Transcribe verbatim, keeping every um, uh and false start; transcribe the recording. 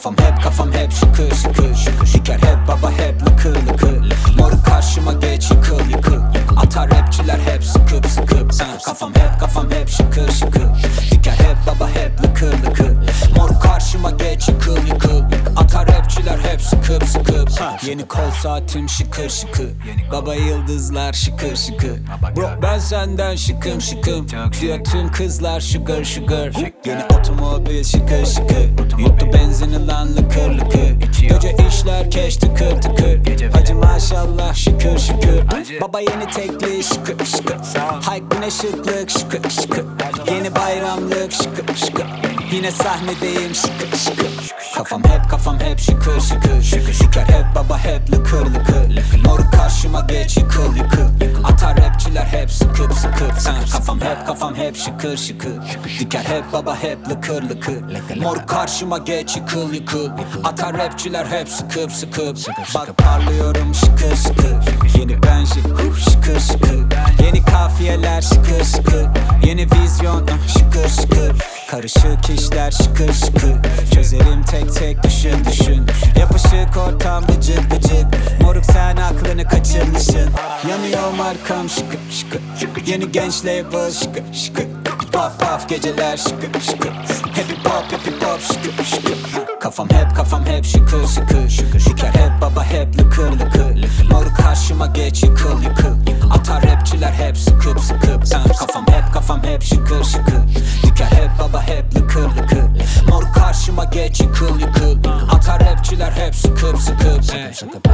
Kafam hep kafam hep şıkır şıkır şıkır şeker hep baba hep lıkır lıkır Moruk karşıma geç yıkıl yıkıl Atar rapçiler hep sıkıp sıkıp Kafam hep kafam hep şıkır şıkır şeker hep baba hep lıkır lıkır Moruk karşıma geç yıkıl yıkıl Atar rapçiler hep sıkıp sıkıp Yeni kol saatim şıkır şıkır Baba yıldızlar şıkır şıkır Bro ben senden şıkım şıkım Diyor tüm kızlar sugar sugar Yeni otomobil şıkır şıkır Yuttu benzini lan lıkır lıkır Gece işler keş tıkır tıkır Hacı maşallah şıkır şıkır Baba yeni tekli şıkır şıkır Hayk güneş ışıklık şıkır şıkır Yeni bayramlık şıkır şıkır Yine sahnedeyim şıkır şıkır Kafam hep kafam hep şıkır şıkır şıkır şeker hep baba hep lıkır lıkır Moruk karşıma geç yıkıl yıkıl Atar rapçiler hep sıkıp sıkıp Kafam hep kafam hep şıkır şıkır diker hep baba hep lıkır lıkır Moruk karşıma geç yıkıl yıkıl Atar rapçiler hep sıkıp sıkıp Bak parlıyorum şıkır şıkır Yeni ben şıkır şıkır Yeni kafiyeler şıkır şıkır Yeni vizyon şıkır şıkır Karışık işler şıkır şıkır Çözerim tek tek düşün düşün Yapışık ortam gıcık gıcık Moruk sen aklını kaçırmışsın Yanıyor markam şıkır şıkır Yeni genç label şıkır şıkır Paf paf geceler şıkır şıkır Happy pop happy pop şıkır şıkır Kafam hep kafam hep şıkır şıkır şıkır şeker hep baba hep lıkır lıkır Moruk karşıma geç yıkıl yıkıl Atar rapçiler hep sıkıp sıkıp Kafam hep kafam hep şıkır şıkır diker hep baba hep lıkır lıkır Moruk karşıma geç yıkıl yıkıl Atar rapçiler hep sıkıp sıkıp